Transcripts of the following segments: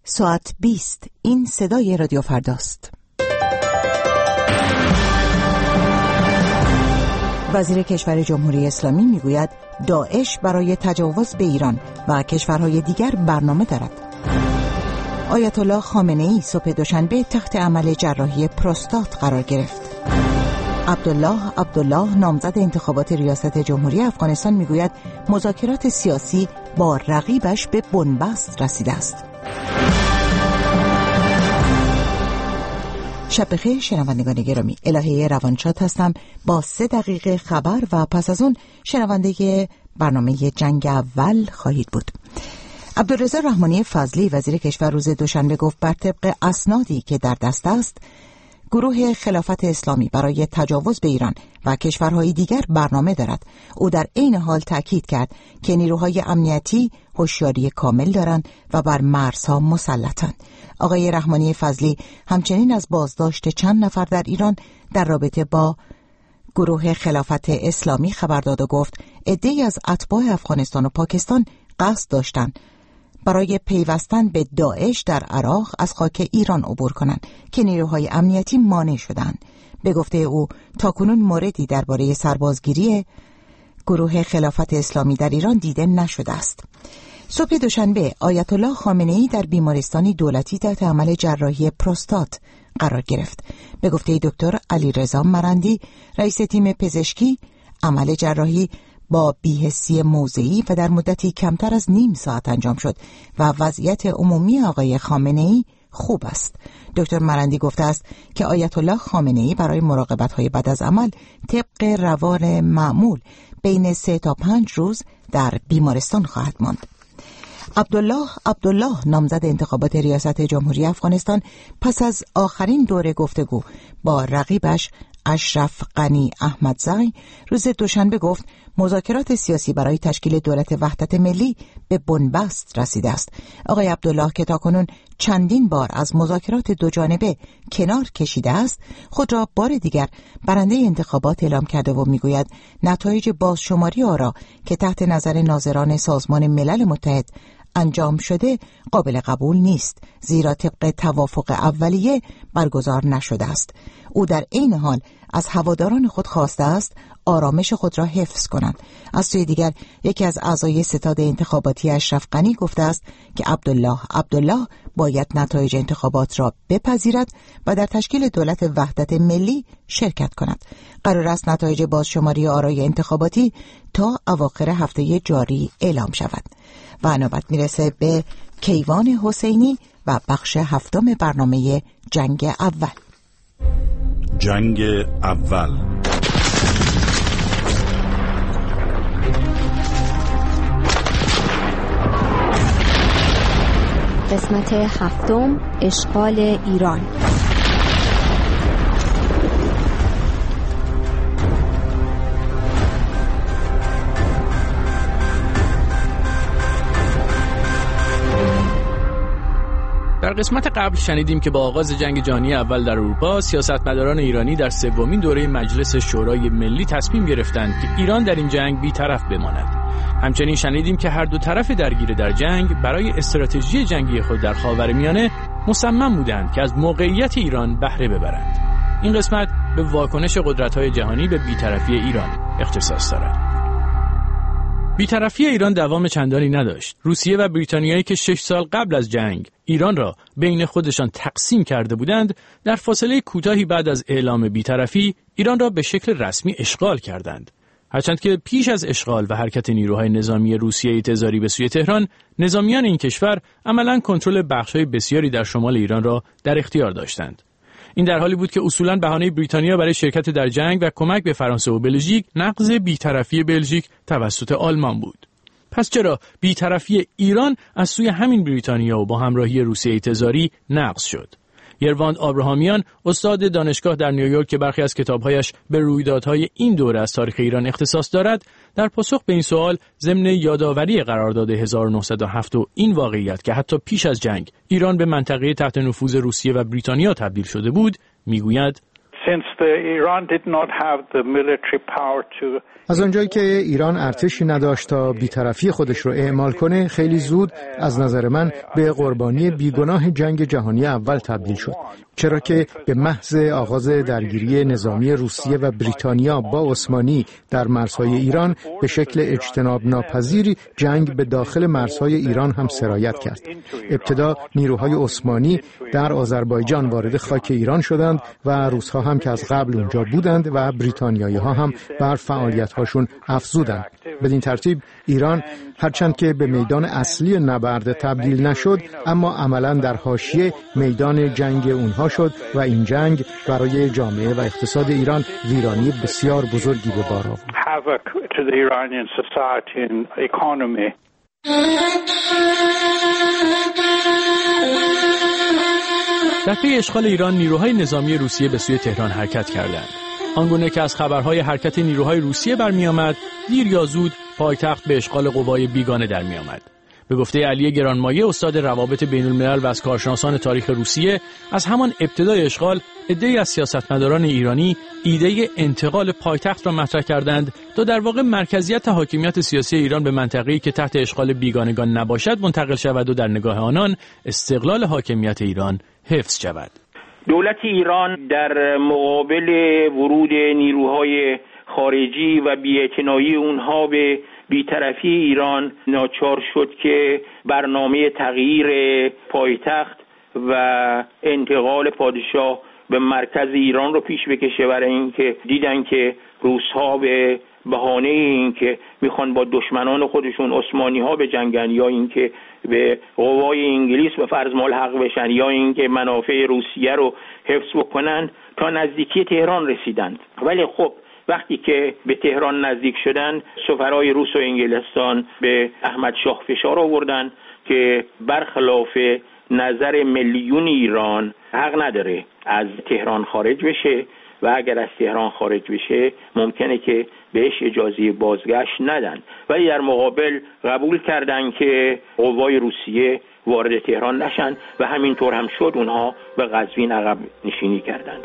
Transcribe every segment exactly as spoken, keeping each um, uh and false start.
ساعت بیست. این صدای رادیو فرداست. وزیر کشور جمهوری اسلامی میگوید داعش برای تجاوز به ایران و کشورهای دیگر برنامه دارد. آیت الله خامنه‌ای صبح دوشنبه تحت عمل جراحی پروستات قرار گرفت. عبدالله عبدالله نامزد انتخابات ریاست جمهوری افغانستان میگوید مذاکرات سیاسی با رقیبش به بنبست رسیده است. شب بخیر شنوندگان گرامی، الهه روانشاد هستم با سه دقیقه خبر و پس از اون شنونده برنامه جنگ اول خواهید بود. عبدالرضا رحمانی فضلی وزیر کشور روز دوشنبه گفت بر طبق اسنادی که در دست است گروه خلافت اسلامی برای تجاوز به ایران و کشورهای دیگر برنامه دارد. او در عین حال تاکید کرد که نیروهای امنیتی هوشیاری کامل دارند و بر مرزها مسلطند. آقای رحمانی فضلی همچنین از بازداشت چند نفر در ایران در رابطه با گروه خلافت اسلامی خبر داد و گفت عده‌ای از اتباع افغانستان و پاکستان قصد داشتند برای پیوستن به داعش در عراق از خاک ایران عبور کنند که نیروهای امنیتی مانع شدند. به گفته او تاکنون موردی درباره سربازگیری گروه خلافت اسلامی در ایران دیده نشده است. صبح دوشنبه آیت الله خامنه‌ای در بیمارستانی دولتی تحت عمل جراحی پروستات قرار گرفت. به گفته دکتر علیرضا مرندی رئیس تیم پزشکی، عمل جراحی با بی‌حسی موضعی و در مدتی کمتر از نیم ساعت انجام شد و وضعیت عمومی آقای خامنه‌ای خوب است. دکتر مرندی گفته است که آیت الله خامنه‌ای برای مراقبت‌های بعد از عمل طبق روال معمول بین سه تا پنج روز در بیمارستان خواهد ماند. عبدالله عبدالله نامزد انتخابات ریاست جمهوری افغانستان پس از آخرین دوره گفتگو با رقیبش اشرف غنی احمدزی روز دوشنبه گفت مذاکرات سیاسی برای تشکیل دولت وحدت ملی به بنبست رسیده است. آقای عبدالله که تاکنون چندین بار از مذاکرات دو جانبه کنار کشیده است، خود را بار دیگر برنده انتخابات اعلام کرده و میگوید نتایج بازشماری آرا که تحت نظر ناظران سازمان ملل متحد انجام شده قابل قبول نیست، زیرا طبق توافق اولیه برگزار نشده است. او در عین حال از هواداران خود خواسته است آرامش خود را حفظ کنند. از سوی دیگر یکی از اعضای ستاد انتخاباتی اشرف غنی گفته است که عبدالله عبدالله باید نتایج انتخابات را بپذیرد و در تشکیل دولت وحدت ملی شرکت کند. قرار است نتایج بازشماری آرای انتخاباتی تا اواخر هفته جاری اعلام شود. و نوبت میرسه به کیوان حسینی و بخش هفتم برنامه جنگ اول. جنگ اول. قسمت هفتم، اشغال ایران. در قسمت قبل شنیدیم که با آغاز جنگ جهانی اول در اروپا سیاستمداران ایرانی در سومین دوره مجلس شورای ملی تصمیم گرفتند که ایران در این جنگ بی‌طرف بماند. همچنین شنیدیم که هر دو طرف درگیر در جنگ برای استراتژی جنگی خود در خاورمیانه مصمم بودند که از موقعیت ایران بهره ببرند. این قسمت به واکنش قدرت‌های جهانی به بی‌طرفی ایران اختصاص دارد. بی‌طرفی ایران دوام چندانی نداشت. روسیه و بریتانیایی که شش سال قبل از جنگ ایران را بین خودشان تقسیم کرده بودند، در فاصله کوتاهی بعد از اعلام بی‌طرفی ایران را به شکل رسمی اشغال کردند. هرچند که پیش از اشغال و حرکت نیروهای نظامی روسیه تزاری به سوی تهران، نظامیان این کشور عملاً کنترل بخش‌های بسیاری در شمال ایران را در اختیار داشتند. این در حالی بود که اصولاً بهانه بریتانیا برای شرکت در جنگ و کمک به فرانسه و بلژیک نقض بی‌طرفی بلژیک توسط آلمان بود. پس چرا بی‌طرفی ایران از سوی همین بریتانیا و با همراهی روسیه تزاری نقض شد؟ یرواند آبراهامیان، استاد دانشگاه در نیویورک که برخی از کتاب‌هایش به رویدادهای این دوره از تاریخ ایران اختصاص دارد، در پاسخ به این سوال ضمن یادآوری قرارداد هزار و نهصد و هفت و این واقعیت که حتی پیش از جنگ ایران به منطقه تحت نفوذ روسیه و بریتانیا تبدیل شده بود، میگوید: Since the Iran did not have the military power to از آنجایی که ایران ارتشی نداشت تا بی‌طرفی خودش رو اعمال کنه، خیلی زود از نظر من به قربانی بیگناه جنگ جهانی اول تبدیل شد، چرا که به محض آغاز درگیری نظامی روسیه و بریتانیا با عثمانی در مرزهای ایران به شکل اجتناب ناپذیری جنگ به داخل مرزهای ایران هم سرایت کرد. ابتدا نیروهای عثمانی در آذربایجان وارد خاک ایران شدند و روس‌ها هم که از قبل اونجا بودند و بریتانیایی‌ها هم بر فعالیت‌هاشون افزودند. بدین ترتیب ایران هرچند که به میدان اصلی نبرد تبدیل نشد، اما عملاً در حاشیه میدان جنگ اونها شد و این جنگ برای جامعه و اقتصاد ایران ویرانی بسیار بزرگی به بار آورد. در پی اشغال ایران نیروهای نظامی روسیه به سوی تهران حرکت کردند. آنگونه که از خبرهای حرکت نیروهای روسیه برمی آمد، دیر یا زود پایتخت به اشغال قوای بیگانه در می آمد. به گفته علی گرانمایه، استاد روابط بین الملل و از کارشناسان تاریخ روسیه، از همان ابتدای اشغال عده‌ای از سیاستمداران ایرانی ایده انتقال پایتخت را مطرح کردند تا در واقع مرکزیت حاکمیت سیاسی ایران به منطقه‌ای که تحت اشغال بیگانگان نباشد منتقل شود و در نگاه آنان استقلال حاکمیت ایران حفظ شود. دولت ایران در مقابل ورود نیروهای خارجی و بی‌اعتنایی اونها به بی‌طرفی ایران ناچار شد که برنامه تغییر پایتخت و انتقال پادشاه به مرکز ایران رو پیش بکشه، برای اینکه دیدن که روس‌ها به بهانه اینکه میخوان با دشمنان خودشون عثمانی ها بجنگن یا اینکه به قوای انگلیس به فرض ملحق بشن یا اینکه منافع روسیه رو حفظ بکنن، تا نزدیکی تهران رسیدند. ولی خب وقتی که به تهران نزدیک شدن، سفرای روس و انگلستان به احمد شاه فشار آوردن که برخلاف نظر ملیون ایران حق نداره از تهران خارج بشه و اگر از تهران خارج بشه ممکنه که بهش اجازه بازگشت ندن، ولی در مقابل قبول کردن که قوای روسیه وارد تهران نشن و همینطور هم شد. اونها به قزوین عقب نشینی کردند.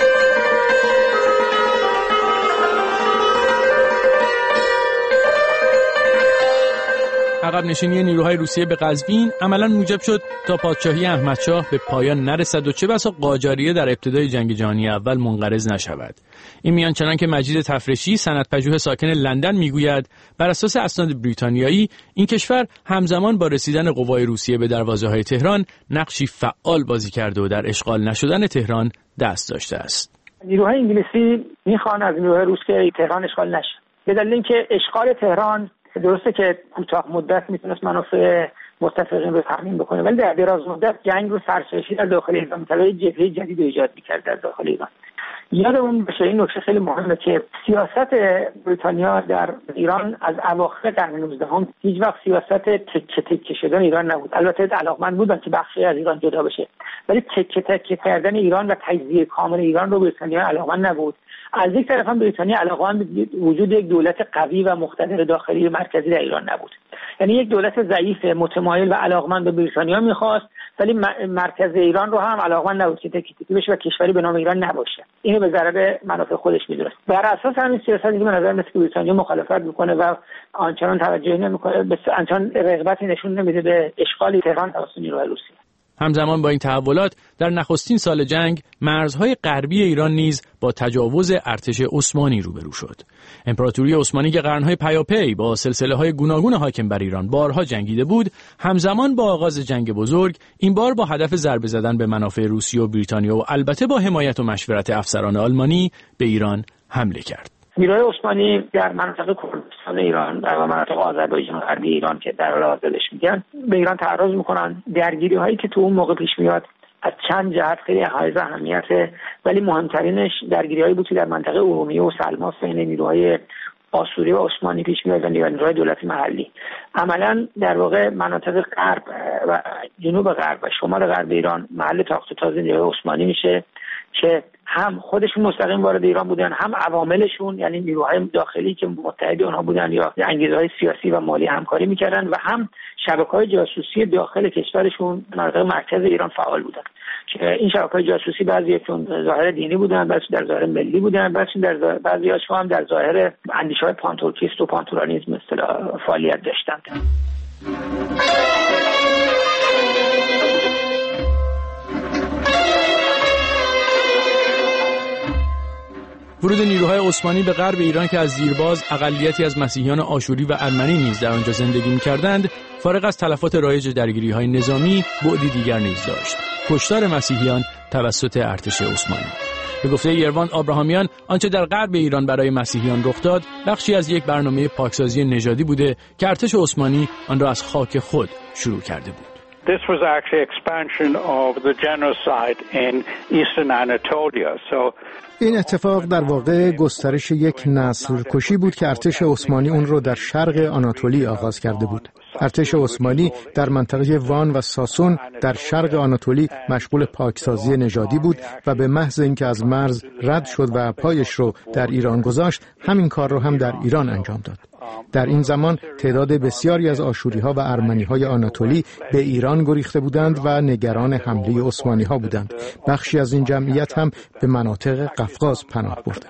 عقب نشینی نیروهای روسیه به قزوین عملاً موجب شد تا پادشاهی احمدشاه به پایان نرسد و چه بسا قاجاریه در ابتدای جنگ جهانی اول منقرض نشود. این میان چنان که مجید تفرشی سندپژوه ساکن لندن میگوید، بر اساس اسناد بریتانیایی این کشور همزمان با رسیدن قوای روسیه به دروازه‌های تهران نقشی فعال بازی کرده و در اشغال نشدن تهران دست داشته است. نیروهای انگلیسی میخوان از نیروهای روس که تهران اشغال نشه، به دلیل اینکه اشغال تهران درسته که کوتاه مدت میتونست منافع متفقین رو تامین بکنه، ولی در دراز مدت جنگ رو سرسرشی در داخل ایران مثلا جبهه جدید ایجاد می‌کرد در داخل ایران. یادمون باشه این نکته خیلی مهمه که سیاست بریتانیا در ایران از اواخر قرن نوزدهم هیچ وقت سیاست تکه تکه شدن ایران نبود. البته علاقمند بودن که بخشی از ایران جدا بشه، ولی تکه تکه کردن ایران و تجزیه کامل ایران رو بریتانیا علاقمند نبود. از یک طرف هم بریتانیا علاقمند وجود یک دولت قوی و مقتدر داخلی مرکزی در ایران نبود. یعنی یک دولت ضعیف متمایل و علاقمند به بریتانیا می‌خواست، ولی مرکز ایران رو هم علاقمند نبود که تکی تکی بشه و کشوری به نام ایران نباشه. اینو به ضرر منافع خودش می‌دونست. بر اساس همین سیاستی که به نظر میاد که بریتانیا مخالفت می‌کنه و آنچنان توجهی نمی‌کنه، به آنچنان رغبتی نشون نمیده به اشغال تهران توسط نیروهای روسیه. همزمان با این تحولات در نخستین سال جنگ مرزهای غربی ایران نیز با تجاوز ارتش عثمانی روبرو شد. امپراتوری عثمانی که قرنهای پیاپی با سلسله‌های گوناگون حاکم بر ایران بارها جنگیده بود، همزمان با آغاز جنگ بزرگ این بار با هدف ضربه زدن به منافع روسیه و بریتانیا و البته با حمایت و مشورت افسران آلمانی به ایران حمله کرد. نیروهای عثمانی در مناطق کردستان ایران و مناطق آذربایجان غربی ایران که در حال حاضرش میگن به ایران تعرض میکنن. درگیری هایی که تو اون موقع پیش میاد از چند جهت خیلی حائز اهمیته، ولی مهمترینش درگیری هایی بود که در منطقه ارومیه و سلماس بین نیروهای آسوری و عثمانی پیش میاد و نیروهای دولتی محلی. عملا در واقع مناطق غرب و جنوب غرب و شمال غرب ایران محل تاخت و تاز نیروهای عثمانی میشه که هم خودشون مستقیم وارد ایران بودن، هم عواملشون یعنی نیروهای داخلی که متحد اونها بودن یا انگیزه‌های سیاسی و مالی همکاری میکردن، و هم شبکه‌های جاسوسی داخل کشورشون مناطق مرکز ایران فعال بودن که این شبکه‌های جاسوسی بعضیشون ظاهر دینی بودن، بعضی در ظاهر ملی بودن، بعضی در بعضی‌هاشون هم در ظاهر اندیشه‌های پانتورکیست و پانتورانیسم مثلا فعالیت داشتند. ورود نیروهای عثمانی به غرب ایران که از دیرباز اقلیتی از مسیحیان آشوری و ارمنی نیز در آنجا زندگی می‌کردند، فارغ از تلفات رایج درگیری‌های نظامی، بعدی دیگر نیز داشت: کشتار مسیحیان توسط ارتش عثمانی. به گفته ایروان آبراهامیان، آنچه در غرب ایران برای مسیحیان رخ داد، بخشی از یک برنامه پاکسازی نژادی بوده که ارتش عثمانی آن را از خاک خود شروع کرده بود. This was actually expansion of the genocide in eastern Anatolia. So این اتفاق در واقع گسترش یک نسل کشی بود که ارتش عثمانی اون رو در شرق آناتولی آغاز کرده بود. ارتش عثمانی در منطقه وان و ساسون در شرق آناتولی مشغول پاکسازی نژادی بود و به محض اینکه از مرز رد شد و پایش رو در ایران گذاشت، همین کار رو هم در ایران انجام داد. در این زمان تعداد بسیاری از آشوری‌ها و ارمنی‌های آناتولی به ایران گریخته بودند و نگران حمله عثمانی‌ها بودند. بخشی از این جمعیت هم به مناطق قفقاز پناه برد.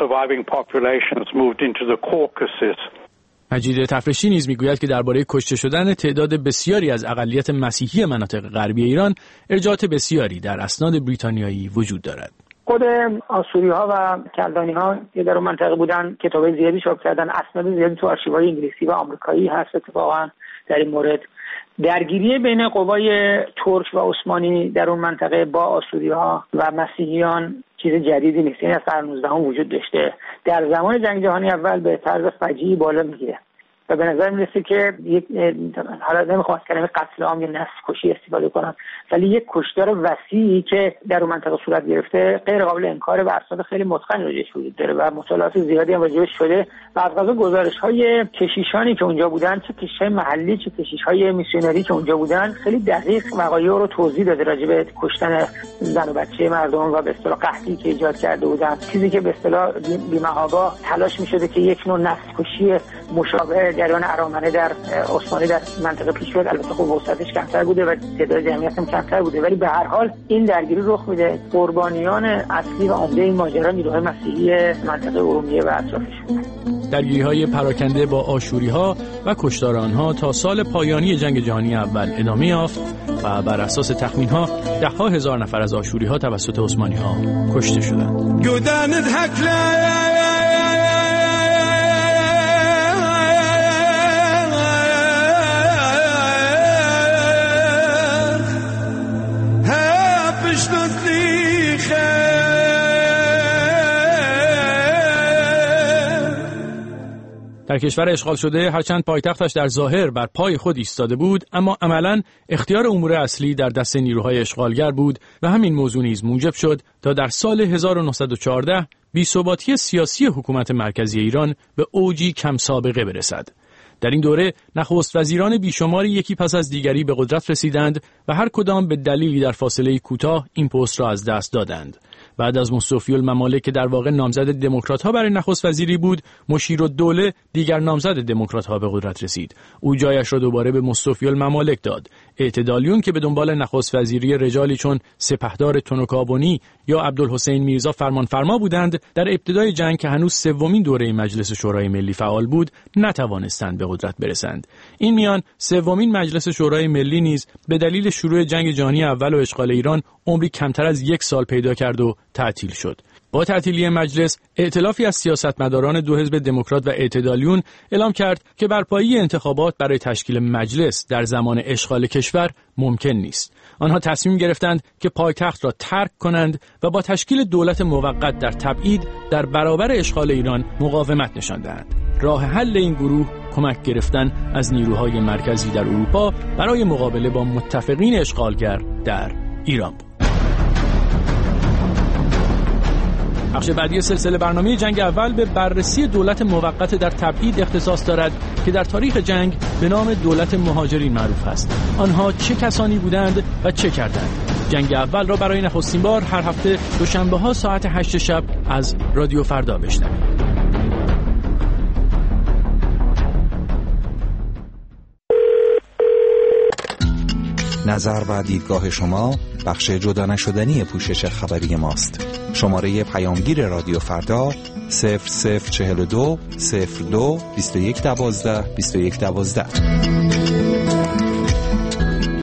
مجید تفرشی نیز میگوید که درباره کشته شدن تعداد بسیاری از اقلیت مسیحی مناطق غربی ایران ارجاعات بسیاری در اسناد بریتانیایی وجود دارد. خود آشوری‌ها و کلدانی‌ها که در اون منطقه بودن کتاب زیادی چاپ کردن، اسناد زیادی تو آرشیوهای انگلیسی و آمریکایی هست. اتفاقا در این مورد درگیری بین قوای ترک و عثمانی در اون منطقه با آشوری‌ها و مسیحیان چیز جدیدی نیست. این از قرن نوزدهم وجود داشته. در زمان جنگ جهانی اول به طرز فجیعی بالا میگیره و به نظر میرسه که یک حالا نمیخوام از کلمه قتل عام یا نسل کشی استفاده کنم، ولی یک کشتار وسیعی که در اون منطقه صورت گرفته غیر قابل انکاره و اسناد خیلی متقن راجعش وجود داره و مطالعات زیادی هم راجعش شده و از قضا گزارش‌های کشیشانی که اونجا بودن، چه کشیش‌های محلی چه کشیش‌های میسیونری که اونجا بودن، خیلی دقیق وقایع رو توضیح داده راجع به کشتن زن و بچه مردم و به اصطلاح قحطی که ایجاد کرده بودن، چیزی که به اصطلاح بی‌محابا تلاش می‌شده که یک نوع نسل کشی مشابه جریان ارامنه در عثمانی در منطقه پیش بیاد. البته خب وسعتش کمتر بوده و تعداد جمعیت هم کمتر بوده، ولی به هر حال این درگیری رخ میده. قربانیان اصلی و عمده این ماجرا نیروهای مسیحی منطقه ارومیه و اطرافش بودن. درگیری‌های پراکنده با آشوری‌ها و کشتار آنها تا سال پایانی جنگ جهانی اول ادامه یافت و بر اساس تخمین‌ها ده‌ها هزار نفر از آشوری‌ها توسط عثمانی‌ها کشته شدند. در کشور اشغال شده هرچند پایتختش در ظاهر بر پای خود ایستاده بود، اما عملاً اختیار امور اصلی در دست نیروهای اشغالگر بود و همین موضوع نیز موجب شد تا در سال هزار و نهصد و چهارده بی‌ثباتی سیاسی حکومت مرکزی ایران به اوجی کم سابقه برسد. در این دوره نخست وزیران بیشماری یکی پس از دیگری به قدرت رسیدند و هر کدام به دلیلی در فاصله کوتاه این پست را از دست دادند. بعد از مصطفی الممالک که در واقع نامزد دموکرات‌ها برای نخست وزیری بود، مشیرالدوله دیگر نامزد دموکرات‌ها به قدرت رسید. او جایش را دوباره به مصطفی الممالک داد. اعتدالیون که به دنبال نخست وزیری رجالی چون سپهدار تونوکابونی یا عبدالحسین میرزا فرمانفرما بودند، در ابتدای جنگ که هنوز سومین دوره مجلس شورای ملی فعال بود، نتوانستند به قدرت برسند. این میان سومین مجلس شورای ملی نیز به دلیل شروع جنگ جهانی اول و اشغال ایران عمری کمتر از یک سال پیدا کرد و تعطیل شد. با تعطیلی مجلس، ائتلافی از سیاستمداران دو حزب دموکرات و اعتدالیون اعلام کرد که برپایی انتخابات برای تشکیل مجلس در زمان اشغال کشور ممکن نیست. آنها تصمیم گرفتند که پایتخت را ترک کنند و با تشکیل دولت موقت در تبعید در برابر اشغال ایران مقاومت نشان دهند. راه حل این گروه کمک گرفتن از نیروهای مرکزی در اروپا برای مقابله با متفقین اشغالگر در ایران بود. بخش بعدی سلسله برنامه جنگ اول به بررسی دولت موقت در تبعید اختصاص دارد که در تاریخ جنگ به نام دولت مهاجرین معروف است. آنها چه کسانی بودند و چه کردند؟ جنگ اول را برای نخستین بار هر هفته دوشنبه ها ساعت هشت شب از رادیو فردا بشنوید. نظر و دیدگاه شما بخش جدا نشدنی پوشش خبری ماست. شماره پیامگیر رادیو فردا صفر صفر چهل و دو صفر دو بیست و یک دوازده بیست و یک دوازده.